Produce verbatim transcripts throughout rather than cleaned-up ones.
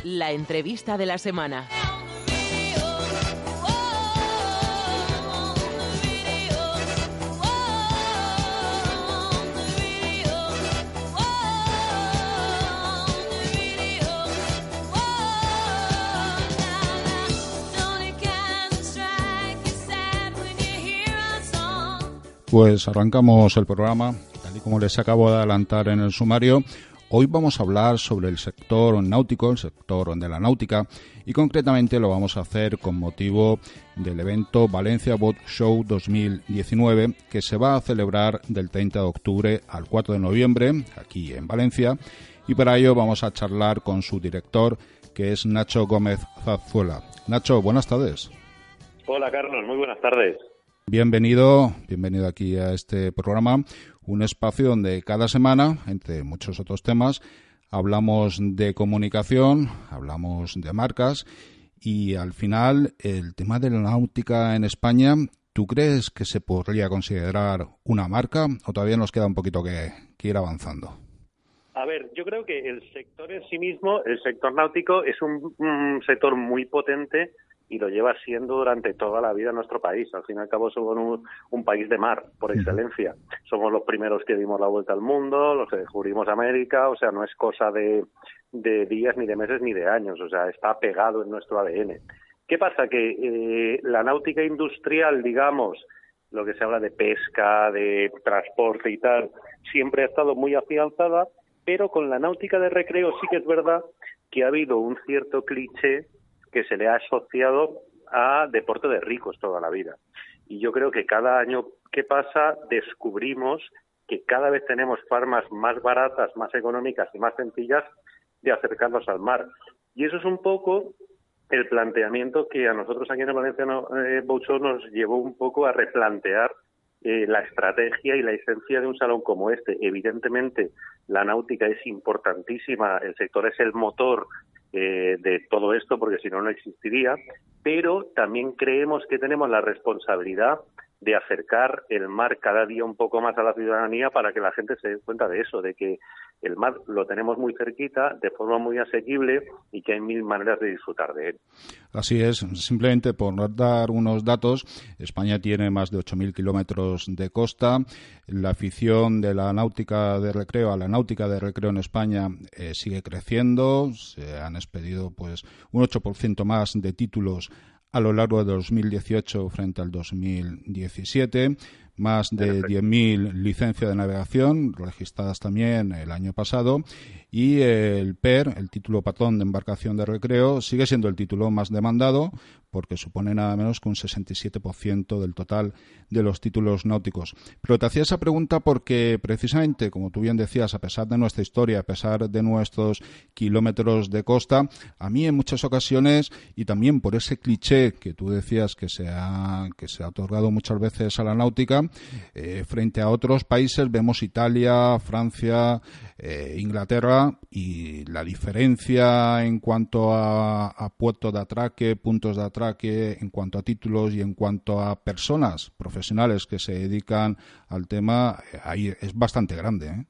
La entrevista de la semana. Pues arrancamos el programa, tal y como les acabo de adelantar en el sumario. Hoy vamos a hablar sobre el sector náutico, el sector de la náutica, y concretamente lo vamos a hacer con motivo del evento Valencia Boat Show dos mil diecinueve, que se va a celebrar del treinta de octubre al cuatro de noviembre, aquí en Valencia, y para ello vamos a charlar con su director, que es Nacho Gómez Zarzuela. Nacho, buenas tardes. Hola, Carlos, muy buenas tardes. Bienvenido, bienvenido aquí a este programa, un espacio donde cada semana, entre muchos otros temas, hablamos de comunicación, hablamos de marcas y al final el tema de la náutica en España, ¿tú crees que se podría considerar una marca o todavía nos queda un poquito que, que ir avanzando? A ver, yo creo que el sector en sí mismo, el sector náutico, es un, un sector muy potente y lo lleva siendo durante toda la vida en nuestro país. Al fin y al cabo somos un, un país de mar, por excelencia. Somos los primeros que dimos la vuelta al mundo, los que descubrimos América, o sea, no es cosa de, de días, ni de meses, ni de años, o sea, está pegado en nuestro A D N. ¿Qué pasa? Que eh, la náutica industrial, digamos, lo que se habla de pesca, de transporte y tal, siempre ha estado muy afianzada, pero con la náutica de recreo sí que es verdad que ha habido un cierto cliché que se le ha asociado a deporte de ricos toda la vida. Y yo creo que cada año que pasa descubrimos que cada vez tenemos formas más baratas, más económicas y más sencillas de acercarnos al mar. Y eso es un poco el planteamiento que a nosotros aquí en el Valencia eh, Boat Show nos llevó un poco a replantear eh, la estrategia y la esencia de un salón como este. Evidentemente, la náutica es importantísima, el sector es el motor Eh, de todo esto, porque si no, no existiría, pero también creemos que tenemos la responsabilidad de acercar el mar cada día un poco más a la ciudadanía para que la gente se dé cuenta de eso, de que el mar lo tenemos muy cerquita, de forma muy asequible y que hay mil maneras de disfrutar de él. Así es, simplemente por dar unos datos, España tiene más de ocho mil kilómetros de costa, la afición de la náutica de recreo a la náutica de recreo en España eh, sigue creciendo, se han expedido pues un ocho por ciento más de títulos a lo largo de dos mil dieciocho frente al dos mil diecisiete, más de diez mil licencias de navegación registradas también el año pasado, y el P E R, el título patrón de embarcación de recreo, sigue siendo el título más demandado porque supone nada menos que un sesenta y siete por ciento del total de los títulos náuticos. Pero te hacía esa pregunta porque precisamente, como tú bien decías, a pesar de nuestra historia, a pesar de nuestros kilómetros de costa, a mí en muchas ocasiones, y también por ese cliché que tú decías que se ha, que se ha otorgado muchas veces a la náutica, eh, frente a otros países, vemos Italia, Francia, eh, Inglaterra, y la diferencia en cuanto a, a puertos de atraque, puntos de atraque, en cuanto a títulos y en cuanto a personas profesionales que se dedican al tema, eh, ahí es bastante grande, ¿eh?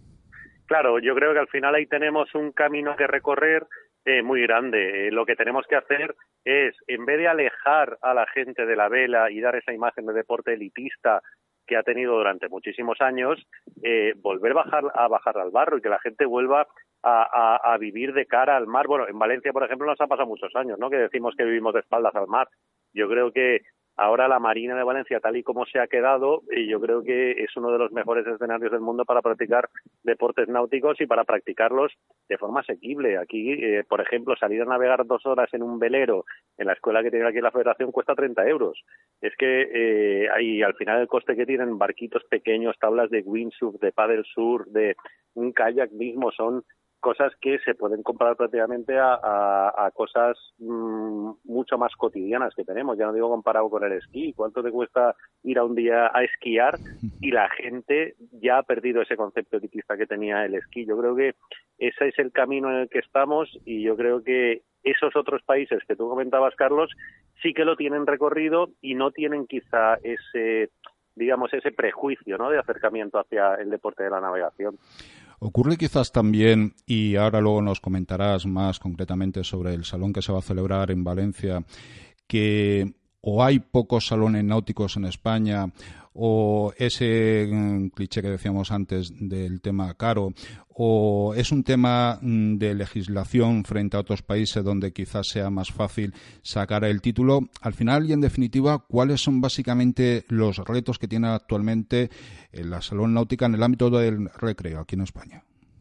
Claro, yo creo que al final ahí tenemos un camino que recorrer eh, muy grande. Eh, lo que tenemos que hacer es, en vez de alejar a la gente de la vela y dar esa imagen de deporte elitista que ha tenido durante muchísimos años, eh, volver bajar, a bajar al barro y que la gente vuelva a, a, a vivir de cara al mar. Bueno, en Valencia, por ejemplo, nos ha pasado muchos años, ¿no?, que decimos que vivimos de espaldas al mar. Yo creo que ahora la Marina de Valencia, tal y como se ha quedado, y yo creo que es uno de los mejores escenarios del mundo para practicar deportes náuticos y para practicarlos de forma asequible. Aquí, eh, por ejemplo, salir a navegar dos horas en un velero en la escuela que tiene aquí la Federación cuesta treinta euros. Es que eh, hay, al final el coste que tienen barquitos pequeños, tablas de windsurf, de paddle surf, de un kayak mismo, son cosas que se pueden comparar prácticamente a, a, a cosas mmm, mucho más cotidianas que tenemos. Ya no digo comparado con el esquí. ¿Cuánto te cuesta ir a un día a esquiar? Y la gente ya ha perdido ese concepto elitista que tenía el esquí. Yo creo que ese es el camino en el que estamos, y yo creo que esos otros países que tú comentabas, Carlos, sí que lo tienen recorrido y no tienen quizá ese, digamos, ese prejuicio, ¿no?, de acercamiento hacia el deporte de la navegación. Ocurre quizás también, y ahora luego nos comentarás más concretamente sobre el salón que se va a celebrar en Valencia, que o hay pocos salones náuticos en España, o ese mm, cliché que decíamos antes del tema caro, o es un tema mm, de legislación frente a otros países donde quizás sea más fácil sacar el título. Al final y en definitiva, ¿cuáles son básicamente los retos que tiene actualmente la salón náutica en el ámbito del recreo aquí en España?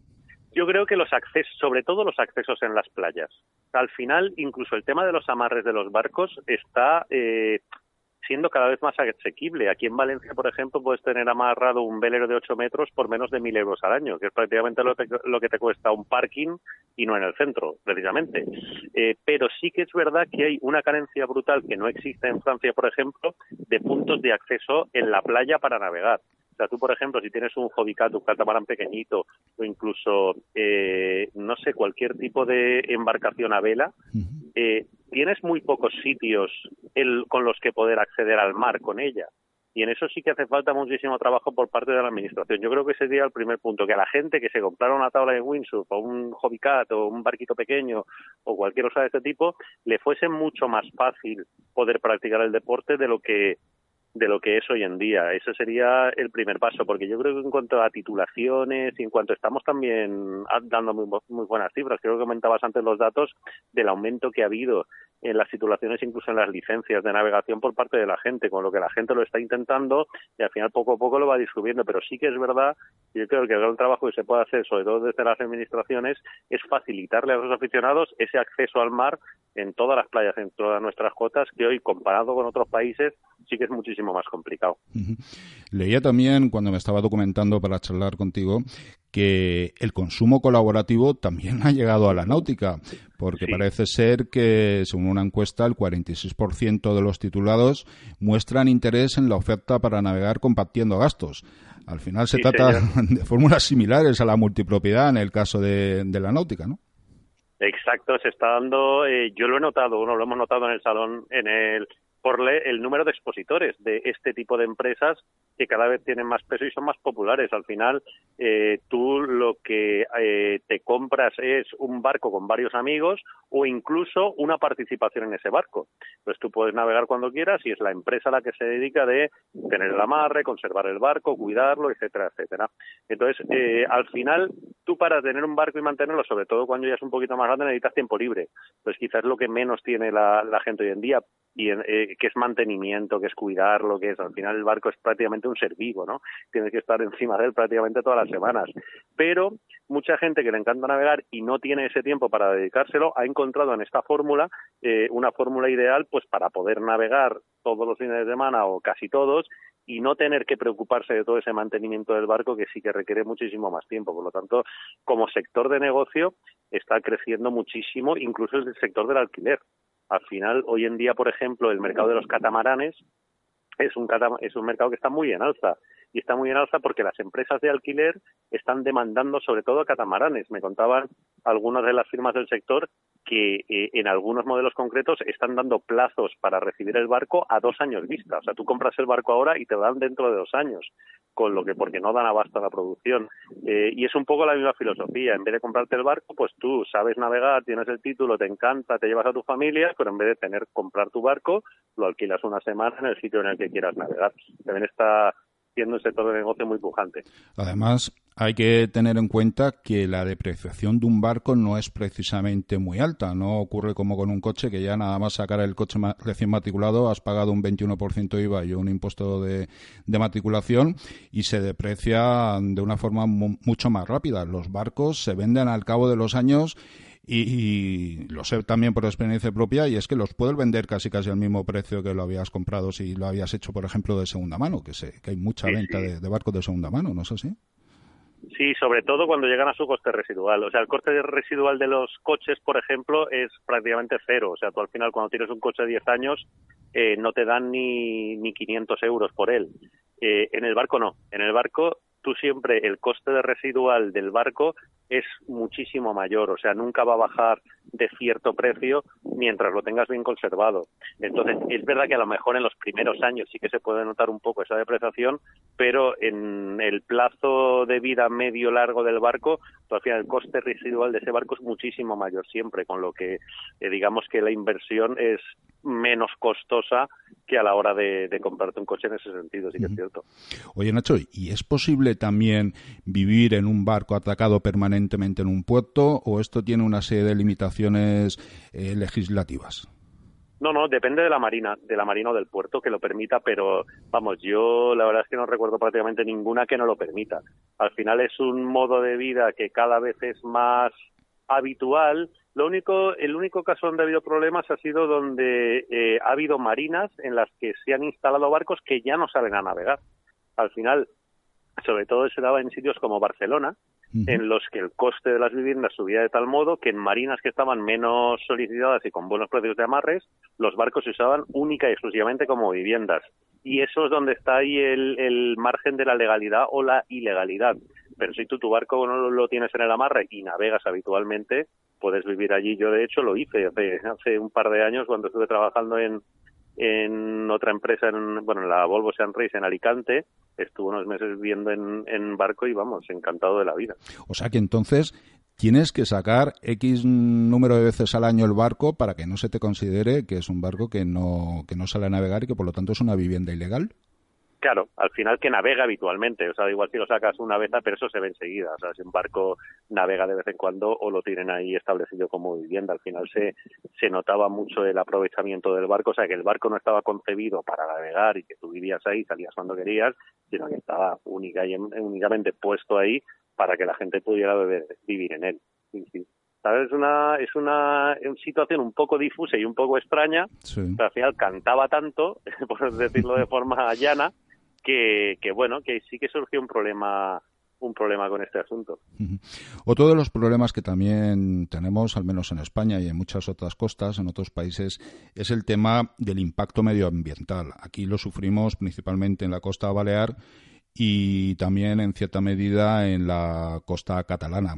Yo creo que los accesos, sobre todo los accesos en las playas. Al final, incluso el tema de los amarres de los barcos está eh, siendo cada vez más asequible. Aquí en Valencia, por ejemplo, puedes tener amarrado un velero de ocho metros por menos de mil euros al año, que es prácticamente lo, te, lo que te cuesta un parking y no en el centro, precisamente. Eh, pero sí que es verdad que hay una carencia brutal que no existe en Francia, por ejemplo, de puntos de acceso en la playa para navegar. O sea, tú, por ejemplo, si tienes un hobbycat, un catamarán pequeñito o incluso, eh, no sé, cualquier tipo de embarcación a vela, eh, tienes muy pocos sitios el, con los que poder acceder al mar con ella. Y en eso sí que hace falta muchísimo trabajo por parte de la Administración. Yo creo que ese sería el primer punto, que a la gente que se comprara una tabla de windsurf o un hobbycat o un barquito pequeño o cualquier cosa de este tipo, le fuese mucho más fácil poder practicar el deporte de lo que de lo que es hoy en día. Ese sería el primer paso, porque yo creo que en cuanto a titulaciones y en cuanto estamos también dando muy, muy buenas cifras, creo que comentabas antes los datos del aumento que ha habido en las titulaciones, incluso en las licencias de navegación por parte de la gente, con lo que la gente lo está intentando y al final poco a poco lo va descubriendo, pero sí que es verdad, y yo creo que el gran trabajo que se puede hacer, sobre todo desde las administraciones, es facilitarle a los aficionados ese acceso al mar en todas las playas, en todas nuestras cotas, que hoy, comparado con otros países, sí que es muchísimo más complicado. Uh-huh. Leía también, cuando me estaba documentando para charlar contigo, que el consumo colaborativo también ha llegado a la náutica, porque sí. Parece ser que, según una encuesta, el cuarenta y seis por ciento de los titulados muestran interés en la oferta para navegar compartiendo gastos. Al final se sí, trata señor. de fórmulas similares a la multipropiedad en el caso de, de la náutica, ¿no? Exacto, se está dando, eh, yo lo he notado, uno lo hemos notado en el salón, en el por el número de expositores de este tipo de empresas que cada vez tienen más peso y son más populares. Al final, eh, tú lo que eh, te compras es un barco con varios amigos o incluso una participación en ese barco. Pues tú puedes navegar cuando quieras y es la empresa la que se dedica de tener el amarre, conservar el barco, cuidarlo, etcétera, etcétera. Entonces, eh, al final, tú para tener un barco y mantenerlo, sobre todo cuando ya es un poquito más grande, necesitas tiempo libre. Pues quizás es lo que menos tiene la, la gente hoy en día, y eh, que es mantenimiento, que es cuidarlo, que es, al final el barco es prácticamente un ser vivo, ¿no? Tienes que estar encima de él prácticamente todas las semanas. Pero mucha gente que le encanta navegar y no tiene ese tiempo para dedicárselo, ha encontrado en esta fórmula eh, una fórmula ideal pues para poder navegar todos los fines de semana o casi todos y no tener que preocuparse de todo ese mantenimiento del barco que sí que requiere muchísimo más tiempo. Por lo tanto, como sector de negocio está creciendo muchísimo, incluso el sector del alquiler. Al final, hoy en día, por ejemplo, el mercado de los catamaranes es un, catam- es un mercado que está muy en alza. Y está muy en alza porque las empresas de alquiler están demandando sobre todo catamaranes. Me contaban algunas de las firmas del sector que eh, en algunos modelos concretos están dando plazos para recibir el barco a dos años vista. O sea, tú compras el barco ahora y te lo dan dentro de dos años, con lo que porque no dan abasto a la producción. Eh, y es un poco la misma filosofía. En vez de comprarte el barco, pues tú sabes navegar, tienes el título, te encanta, te llevas a tu familia, pero en vez de tener comprar tu barco, lo alquilas una semana en el sitio en el que quieras navegar. También está siendo un sector de negocio muy pujante. Además, hay que tener en cuenta que la depreciación de un barco no es precisamente muy alta. No ocurre como con un coche, que ya nada más sacar el coche recién matriculado has pagado un veintiuno por ciento I V A y un impuesto de, de matriculación y se deprecia de una forma mu- mucho más rápida. Los barcos se venden al cabo de los años y, y lo sé también por experiencia propia, y es que los puedes vender casi casi al mismo precio que lo habías comprado si lo habías hecho, por ejemplo, de segunda mano, que sé que hay mucha sí, venta sí. De, de barcos de segunda mano, ¿no es así? Sí, sobre todo cuando llegan a su coste residual. O sea, el coste residual de los coches, por ejemplo, es prácticamente cero. O sea, tú al final cuando tienes un coche de diez años eh, no te dan ni, ni quinientos euros por él. Eh, en el barco no. En el barco tú siempre, el coste de residual del barco es muchísimo mayor, o sea, nunca va a bajar de cierto precio mientras lo tengas bien conservado. Entonces, es verdad que a lo mejor en los primeros años sí que se puede notar un poco esa depreciación, pero en el plazo de vida medio largo del barco, pues al final el coste residual de ese barco es muchísimo mayor siempre, con lo que eh, digamos que la inversión es menos costosa que a la hora de, de comprarte un coche en ese sentido, sí que es cierto. Oye, Nacho, ¿y es posible también vivir en un barco atracado permanentemente en un puerto o esto tiene una serie de limitaciones eh, legislativas? No, no, depende de la marina, de la marina o del puerto que lo permita, pero vamos, yo la verdad es que no recuerdo prácticamente ninguna que no lo permita. Al final es un modo de vida que cada vez es más habitual. Lo único, el único caso donde ha habido problemas ha sido donde eh, ha habido marinas en las que se han instalado barcos que ya no salen a navegar. Al final, sobre todo se daba en sitios como Barcelona, uh-huh. en los que el coste de las viviendas subía de tal modo que en marinas que estaban menos solicitadas y con buenos precios de amarres, los barcos se usaban única y exclusivamente como viviendas. Y eso es donde está ahí el, el margen de la legalidad o la ilegalidad. Pero si tú tu barco no lo tienes en el amarre y navegas habitualmente, puedes vivir allí. Yo, de hecho, lo hice hace, hace un par de años cuando estuve trabajando en, en otra empresa, en, bueno, en la Volvo Sunrise en Alicante. Estuve unos meses viviendo en, en barco y, vamos, encantado de la vida. O sea que entonces tienes que sacar X número de veces al año el barco para que no se te considere que es un barco que no, que no sale a navegar y que, por lo tanto, es una vivienda ilegal. Claro, al final que navega habitualmente, o sea, igual si lo sacas una vez, pero eso se ve enseguida, o sea, si un barco navega de vez en cuando o lo tienen ahí establecido como vivienda, al final se se notaba mucho el aprovechamiento del barco, o sea, que el barco no estaba concebido para navegar y que tú vivías ahí, salías cuando querías, sino que estaba única y únicamente puesto ahí para que la gente pudiera beber, vivir en él. Sí, sí. ¿Sabes? Es una, es una, una situación un poco difusa y un poco extraña, sí. Pero al final cantaba tanto, por decirlo de forma llana, que, que bueno, que sí que surgió un problema un problema con este asunto. Uh-huh. Otro de los problemas que también tenemos, al menos en España y en muchas otras costas, en otros países, es el tema del impacto medioambiental. Aquí lo sufrimos principalmente en la costa balear y también en cierta medida en la costa catalana.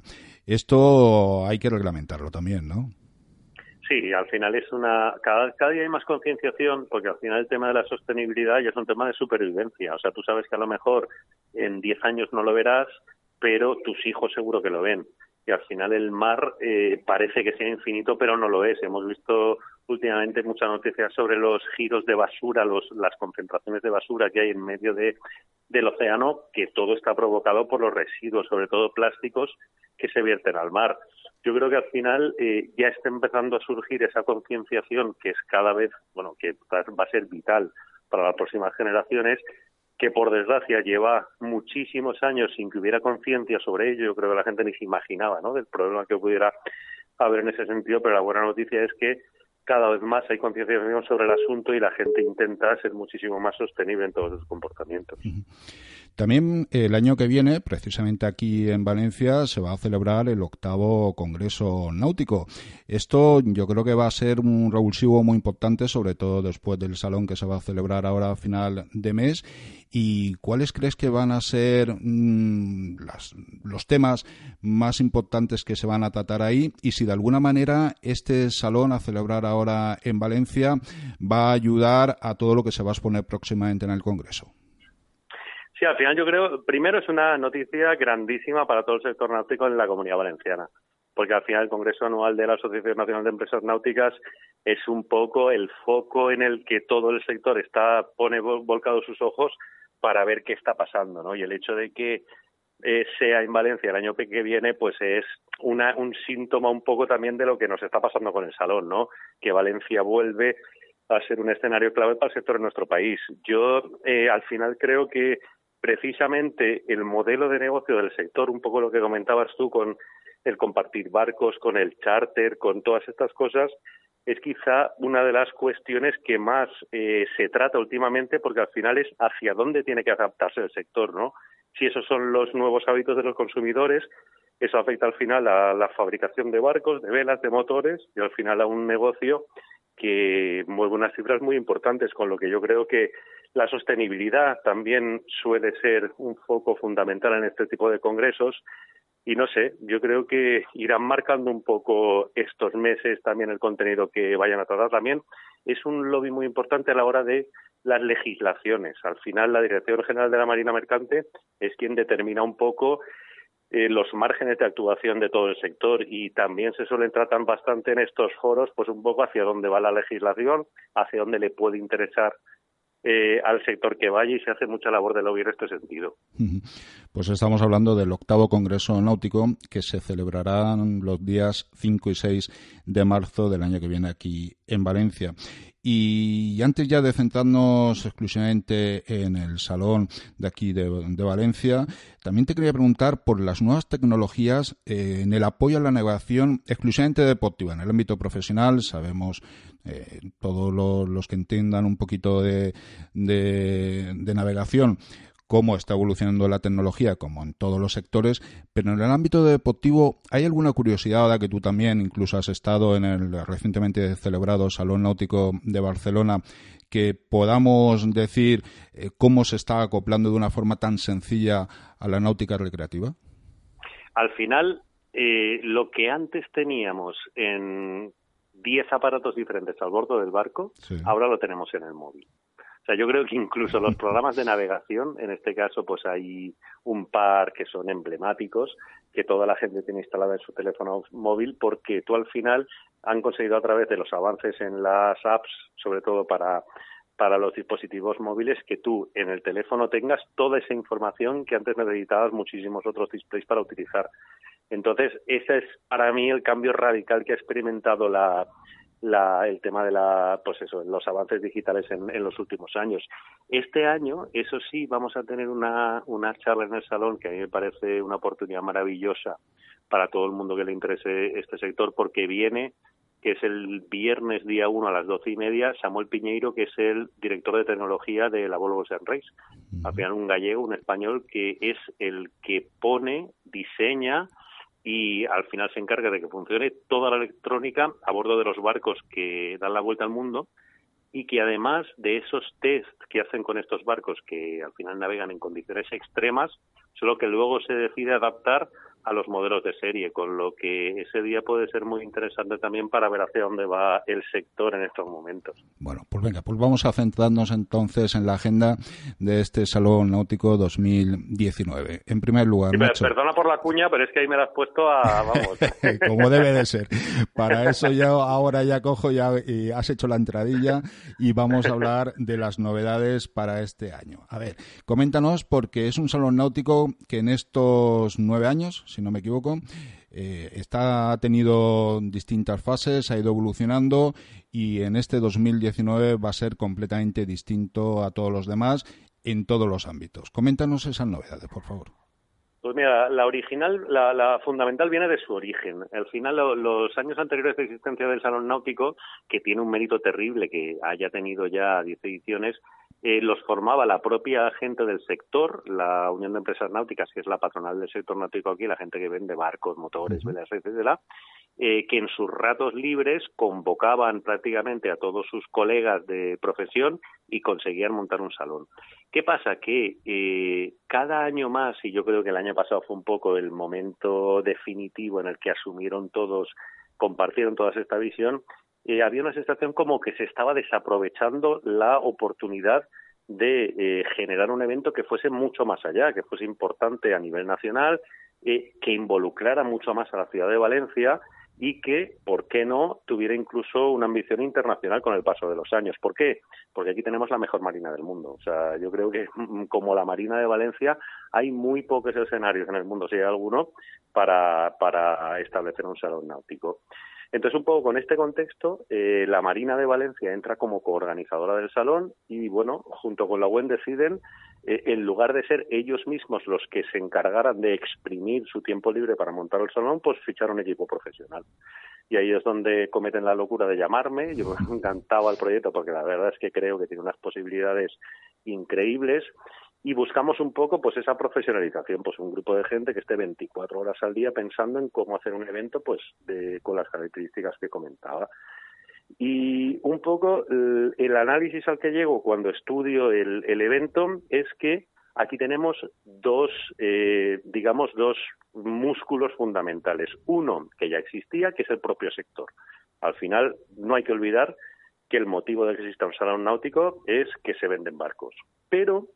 Esto hay que reglamentarlo también, ¿no? Sí, al final es una... Cada, cada día hay más concienciación, porque al final el tema de la sostenibilidad ya es un tema de supervivencia. O sea, tú sabes que a lo mejor en diez años no lo verás, pero tus hijos seguro que lo ven. Y al final el mar eh, parece que sea infinito, pero no lo es. Hemos visto últimamente muchas noticias sobre los giros de basura, los, las concentraciones de basura que hay en medio de, del océano, que todo está provocado por los residuos, sobre todo plásticos, que se vierten al mar. Yo creo que al final eh, ya está empezando a surgir esa concienciación que es cada vez, bueno, que va a ser vital para las próximas generaciones, que por desgracia lleva muchísimos años sin que hubiera conciencia sobre ello. Yo creo que la gente ni se imaginaba, ¿no?, del problema que pudiera haber en ese sentido, pero la buena noticia es que cada vez más hay concienciación sobre el asunto y la gente intenta ser muchísimo más sostenible en todos sus comportamientos. También el año que viene, precisamente aquí en Valencia, se va a celebrar el octavo Congreso Náutico. Esto yo creo que va a ser un revulsivo muy importante, sobre todo después del salón que se va a celebrar ahora a final de mes. ¿Y cuáles crees que van a ser mmm, las, los temas más importantes que se van a tratar ahí? Y si de alguna manera este salón a celebrar ahora en Valencia va a ayudar a todo lo que se va a exponer próximamente en el Congreso. Sí, al final yo creo, primero es una noticia grandísima para todo el sector náutico en la Comunidad Valenciana, porque al final el Congreso Anual de la Asociación Nacional de Empresas Náuticas es un poco el foco en el que todo el sector está pone volcado sus ojos para ver qué está pasando, ¿no? Y el hecho de que eh, sea en Valencia el año que viene, pues es una, un síntoma un poco también de lo que nos está pasando con el Salón, ¿no? Que Valencia vuelve a ser un escenario clave para el sector en nuestro país. Yo eh, al final creo que precisamente el modelo de negocio del sector, un poco lo que comentabas tú con el compartir barcos, con el charter, con todas estas cosas, es quizá una de las cuestiones que más eh, se trata últimamente, porque al final es hacia dónde tiene que adaptarse el sector, ¿no? Si esos son los nuevos hábitos de los consumidores, eso afecta al final a la fabricación de barcos, de velas, de motores, y al final a un negocio que mueve unas cifras muy importantes, con lo que yo creo que La sostenibilidad también suele ser un foco fundamental en este tipo de congresos y no sé, yo creo que irán marcando un poco estos meses también el contenido que vayan a tratar. También es un lobby muy importante a la hora de las legislaciones. Al final, la Dirección General de la Marina Mercante es quien determina un poco eh, los márgenes de actuación de todo el sector y también se suelen tratar bastante en estos foros, pues un poco hacia dónde va la legislación, hacia dónde le puede interesar Eh, al sector que vaya y se hace mucha labor de lobby en este sentido. Pues estamos hablando del octavo Congreso Náutico que se celebrará los días cinco y seis de marzo del año que viene aquí en Valencia. Y antes ya de centrarnos exclusivamente en el salón de aquí de, de Valencia, también te quería preguntar por las nuevas tecnologías eh, en el apoyo a la navegación exclusivamente deportiva. En el ámbito profesional sabemos eh, todos los, los que entiendan un poquito de, de, de navegación cómo está evolucionando la tecnología, como en todos los sectores, pero en el ámbito deportivo, ¿hay alguna curiosidad, ahora que tú también incluso has estado en el recientemente celebrado Salón Náutico de Barcelona, que podamos decir eh, cómo se está acoplando de una forma tan sencilla a la náutica recreativa? Al final, eh, lo que antes teníamos en diez aparatos diferentes al bordo del barco, sí, ahora lo tenemos en el móvil. O sea, yo creo que incluso los programas de navegación, en este caso, pues hay un par que son emblemáticos, que toda la gente tiene instalada en su teléfono móvil, porque tú al final han conseguido a través de los avances en las apps, sobre todo para, para los dispositivos móviles, que tú en el teléfono tengas toda esa información que antes necesitabas muchísimos otros displays para utilizar. Entonces, ese es para mí el cambio radical que ha experimentado la... La, el tema de la, pues eso, los avances digitales en, en los últimos años. Este año, eso sí, vamos a tener una, una charla en el salón que a mí me parece una oportunidad maravillosa para todo el mundo que le interese este sector, porque viene, que es el viernes día uno a las doce y media, Samuel Piñeiro, que es el director de tecnología de la Volvo Ocean Race. Al final un gallego, un español, que es el que pone, diseña y al final se encarga de que funcione toda la electrónica a bordo de los barcos que dan la vuelta al mundo y que además de esos test que hacen con estos barcos que al final navegan en condiciones extremas, solo que luego se decide adaptar a los modelos de serie, con lo que ese día puede ser muy interesante también para ver hacia dónde va el sector en estos momentos. Bueno, pues venga, pues vamos a centrarnos entonces en la agenda de este Salón Náutico dos mil diecinueve. En primer lugar, sí, Nacho, perdona por la cuña, pero es que ahí me la has puesto a, vamos. Como debe de ser. Para eso yo ahora ya cojo ya y has hecho la entradilla y vamos a hablar de las novedades para este año. A ver, coméntanos, porque es un Salón Náutico que en estos nueve años, si no me equivoco, eh, está, ha tenido distintas fases, ha ido evolucionando y en este dos mil diecinueve va a ser completamente distinto a todos los demás en todos los ámbitos. Coméntanos esas novedades, por favor. Pues mira, la original, la, la fundamental viene de su origen. Al final, lo, los años anteriores de existencia del Salón Náutico, que tiene un mérito terrible, que haya tenido ya diez ediciones, eh, los formaba la propia gente del sector, la Unión de Empresas Náuticas, que es la patronal del sector náutico aquí, la gente que vende barcos, motores, velas, etcétera, eh, que en sus ratos libres convocaban prácticamente a todos sus colegas de profesión y conseguían montar un salón. ¿Qué pasa? Que eh, cada año más, y yo creo que el año pasado fue un poco el momento definitivo en el que asumieron todos, compartieron toda esta visión, eh, había una sensación como que se estaba desaprovechando la oportunidad de eh, generar un evento que fuese mucho más allá, que fuese importante a nivel nacional, eh, que involucrara mucho más a la ciudad de Valencia y que, ¿por qué no?, tuviera incluso una ambición internacional con el paso de los años. ¿Por qué? Porque aquí tenemos la mejor marina del mundo. O sea, yo creo que como la Marina de Valencia hay muy pocos escenarios en el mundo, si hay alguno, para, para establecer un salón náutico. Entonces, un poco con este contexto, eh, la Marina de Valencia entra como coorganizadora del salón y, bueno, junto con la U E N deciden, eh, en lugar de ser ellos mismos los que se encargaran de exprimir su tiempo libre para montar el salón, pues fichar un equipo profesional. Y ahí es donde cometen la locura de llamarme. Yo me encantaba el proyecto porque la verdad es que creo que tiene unas posibilidades increíbles. Y buscamos un poco pues esa profesionalización, pues un grupo de gente que esté veinticuatro horas al día pensando en cómo hacer un evento pues de, con las características que comentaba. Y un poco el, el análisis al que llego cuando estudio el, el evento es que aquí tenemos dos, eh, digamos, dos músculos fundamentales. Uno, que ya existía, que es el propio sector. Al final, no hay que olvidar que el motivo de que exista un salón náutico es que se venden barcos. Pero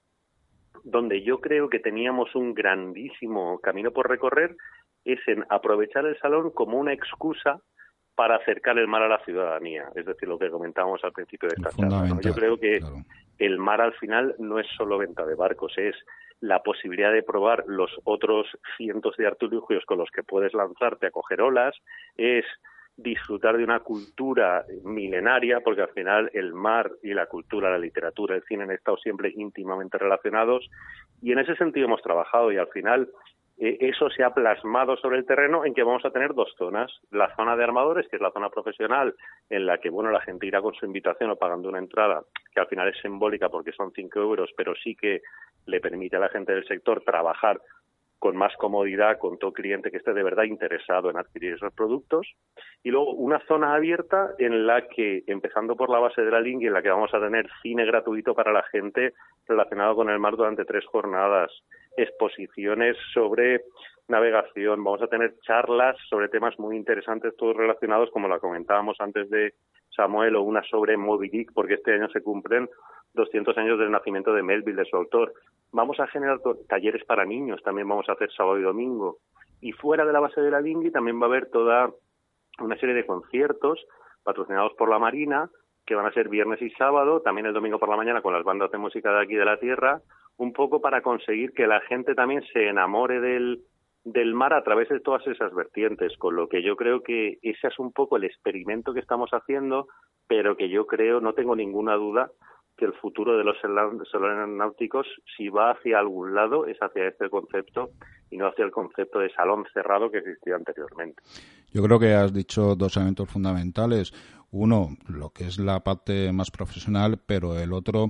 donde yo creo que teníamos un grandísimo camino por recorrer es en aprovechar el salón como una excusa para acercar el mar a la ciudadanía, es decir, lo que comentábamos al principio de esta charla, ¿no? Yo creo que claro. El mar al final no es solo venta de barcos, es la posibilidad de probar los otros cientos de artilugios con los que puedes lanzarte a coger olas, es disfrutar de una cultura milenaria, porque al final el mar y la cultura, la literatura, el cine han estado siempre íntimamente relacionados, y en ese sentido hemos trabajado, y al final eso se ha plasmado sobre el terreno en que vamos a tener dos zonas. La zona de armadores, que es la zona profesional, en la que bueno la gente irá con su invitación o pagando una entrada, que al final es simbólica porque son cinco euros, pero sí que le permite a la gente del sector trabajar con más comodidad con todo cliente que esté de verdad interesado en adquirir esos productos. Y luego una zona abierta en la que, empezando por la base de la Lingui, en la que vamos a tener cine gratuito para la gente relacionado con el mar durante tres jornadas, exposiciones sobre navegación, vamos a tener charlas sobre temas muy interesantes, todos relacionados, como la comentábamos antes de Samuel, o una sobre Moby Dick, porque este año se cumplen doscientos años del nacimiento de Melville, de su autor. Vamos a generar talleres para niños, también vamos a hacer sábado y domingo. Y fuera de la base de la Lingui también va a haber toda una serie de conciertos patrocinados por la Marina, que van a ser viernes y sábado, también el domingo por la mañana con las bandas de música de aquí de la tierra, un poco para conseguir que la gente también se enamore del, del mar a través de todas esas vertientes, con lo que yo creo que ese es un poco el experimento que estamos haciendo, pero que yo creo, no tengo ninguna duda, que el futuro de los salones náuticos, si va hacia algún lado, es hacia este concepto y no hacia el concepto de salón cerrado que existía anteriormente. Yo creo que has dicho dos elementos fundamentales. Uno, lo que es la parte más profesional, pero el otro,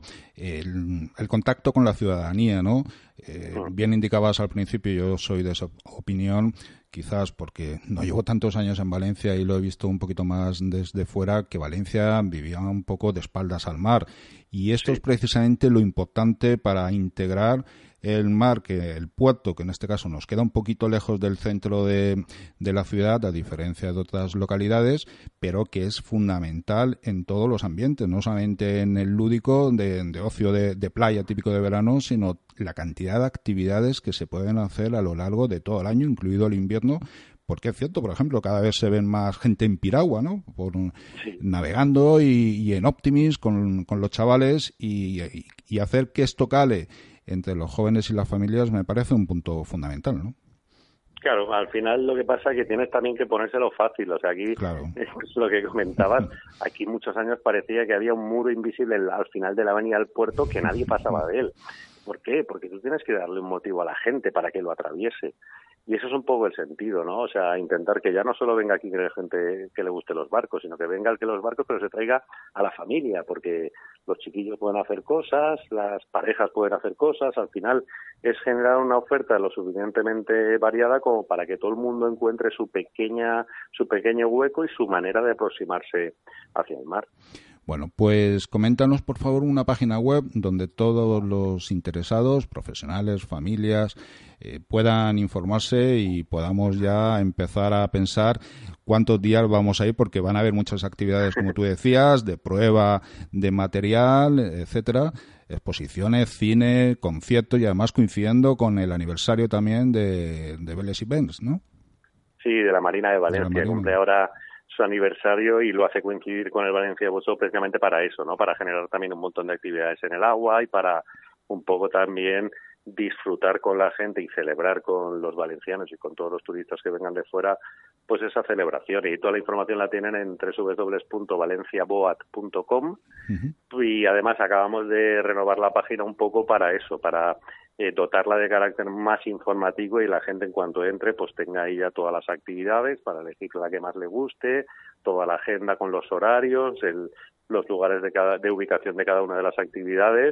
el, el contacto con la ciudadanía, ¿no? Eh, bien indicabas al principio, yo soy de esa opinión, quizás porque no llevo tantos años en Valencia y lo he visto un poquito más desde fuera, que Valencia vivía un poco de espaldas al mar. Y esto sí. Es precisamente lo importante para integrar el mar, que el puerto, que en este caso nos queda un poquito lejos del centro de, de la ciudad, a diferencia de otras localidades, pero que es fundamental en todos los ambientes, no solamente en el lúdico de, de ocio de, de playa típico de verano, sino la cantidad de actividades que se pueden hacer a lo largo de todo el año, incluido el invierno, porque es cierto, por ejemplo, cada vez se ven más gente en piragua, ¿no? Por, sí. Navegando y, y en Optimis con, con los chavales y, y, y hacer que esto cale entre los jóvenes y las familias me parece un punto fundamental, ¿no? Claro, al final lo que pasa es que tienes también que ponérselo fácil, o sea, aquí claro. Es lo que comentabas, aquí muchos años parecía que había un muro invisible al final de la avenida del puerto que nadie pasaba de él. ¿Por qué? Porque tú tienes que darle un motivo a la gente para que lo atraviese. Y eso es un poco el sentido, ¿no? O sea, intentar que ya no solo venga aquí que gente que le guste los barcos, sino que venga el que los barcos, pero se traiga a la familia, porque los chiquillos pueden hacer cosas, las parejas pueden hacer cosas, al final es generar una oferta lo suficientemente variada como para que todo el mundo encuentre su pequeña, su pequeño hueco y su manera de aproximarse hacia el mar. Bueno, pues coméntanos por favor una página web donde todos los interesados, profesionales, familias, eh, puedan informarse y podamos ya empezar a pensar cuántos días vamos a ir, porque van a haber muchas actividades, como tú decías, de prueba de material, etcétera, exposiciones, cine, conciertos y además coincidiendo con el aniversario también de, de Vélez y Benz, ¿no? Sí, de la Marina de Valencia, cumple ahora su aniversario y lo hace coincidir con el Valencia Buzo precisamente para eso, ¿no? Para generar también un montón de actividades en el agua y para un poco también disfrutar con la gente y celebrar con los valencianos y con todos los turistas que vengan de fuera, pues esa celebración. Y toda la información la tienen en doble u doble u doble u punto valencia boat punto com. Uh-huh. Y además acabamos de renovar la página un poco para eso, para eh, dotarla de carácter más informativo y la gente en cuanto entre pues tenga ahí ya todas las actividades para elegir la que más le guste, toda la agenda con los horarios, el, los lugares de, cada, de ubicación de cada una de las actividades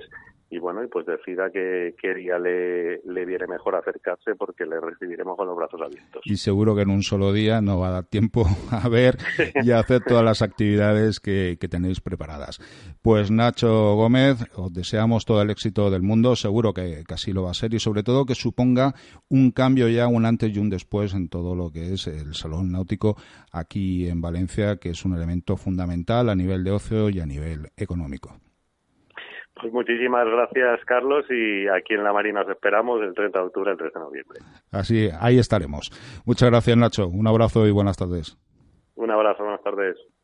y bueno, y pues decida que, que día le, le viene mejor acercarse, porque le recibiremos con los brazos abiertos. Y seguro que en un solo día no va a dar tiempo a ver y a hacer todas las actividades que, que tenéis preparadas. Pues Nacho Gómez, os deseamos todo el éxito del mundo, seguro que, que así lo va a ser, y sobre todo que suponga un cambio ya, un antes y un después en todo lo que es el Salón Náutico aquí en Valencia, que es un elemento fundamental a nivel de ocio y a nivel económico. Pues muchísimas gracias, Carlos, y aquí en la Marina os esperamos el treinta de octubre, el tres de noviembre. Así, ahí estaremos. Muchas gracias, Nacho. Un abrazo y buenas tardes. Un abrazo, buenas tardes.